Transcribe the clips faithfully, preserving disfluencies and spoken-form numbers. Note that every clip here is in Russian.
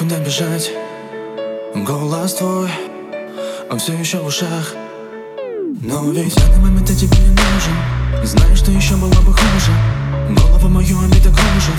некуда бежать. Голос твой, он все еще в ушах. Но ведь в данный момент я тебе не нужен. И знаешь, что еще было бы хуже. Голову мою обида кружит.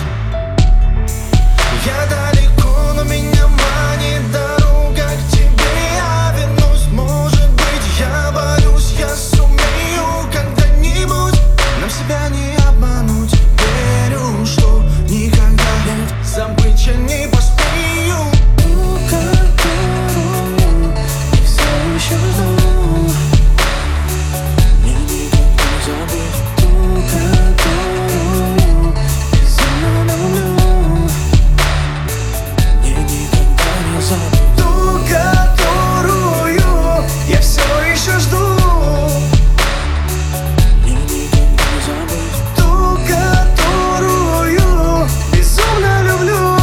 Я далеко, но меня манит дорога к тебе. Я вернусь, может быть, я борюсь. Я сумею когда-нибудь. Нам себя не обмануть. Верю, что никогда нет, забыть я не посмею. Ту, которую я все еще жду. Мне никогда не забыть. Ту, которую безумно люблю. Мне никогда не забыть. Ту, которую я все еще жду. Мне никогда не забыть. Ту, которую безумно люблю.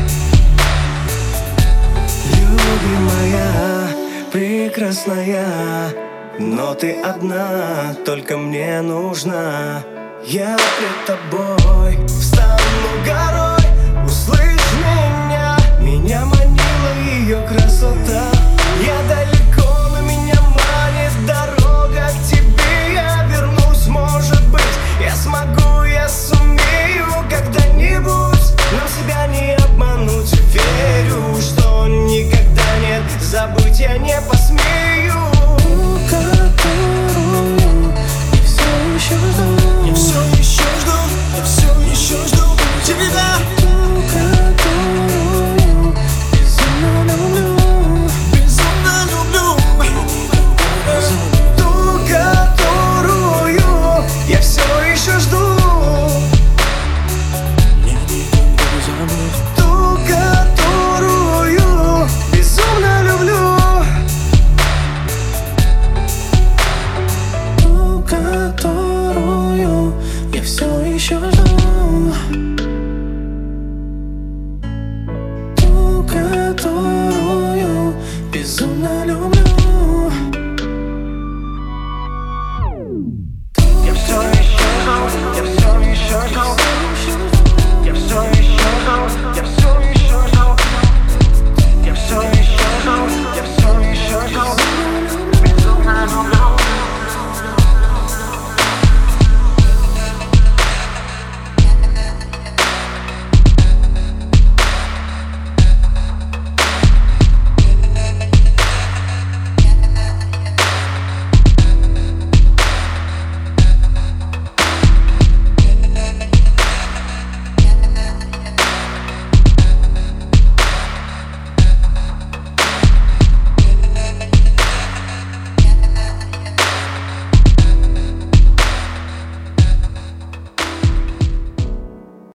Любимая, прекрасная, но ты одна, только мне нужна. Я пред тобой встану горой. Услышь меня, меня манила ее красота. Я далеко, но меня манит дорога к тебе. Я вернусь, может быть, я смогу, я сумею когда-нибудь. Нам себя не обмануть. Верю, что никогда нет, забыть я не посмею.